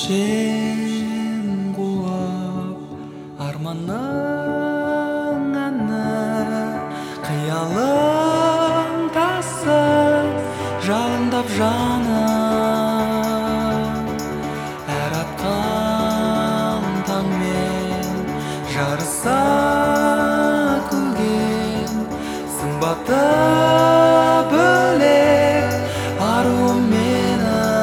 жүрушем кубап арманың әні қиялым тасып жалындап жаным әр атқан таңмен жарыса күлген сымбаты бөлек аруым менің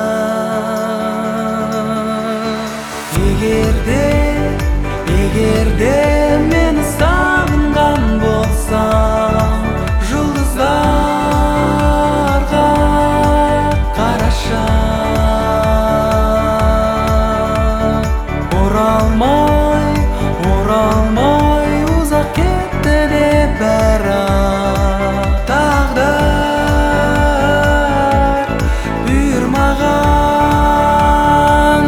егерде мені сағынған болсаң жұлдыздарға қарашы оралмай ұзақ кетті деп бірақ тағдыр бұйырмаған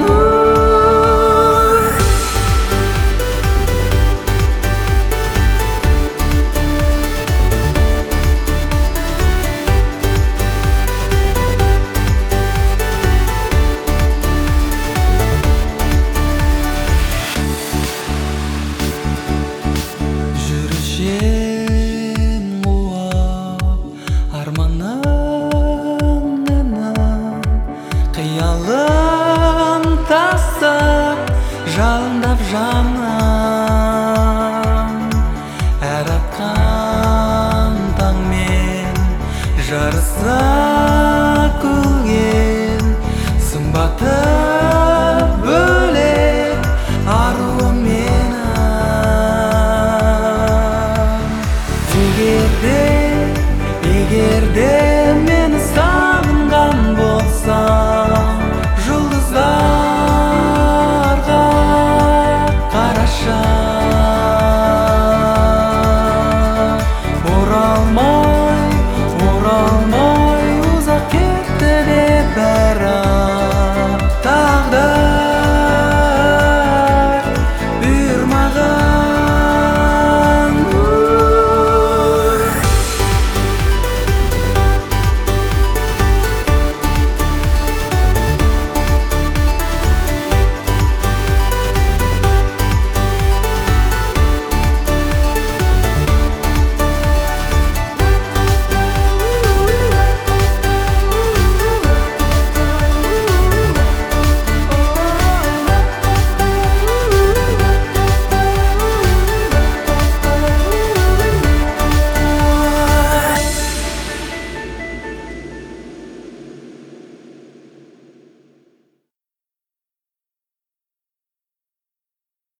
жүрушем кубап арманың әні қиялым тасып жалындап жаным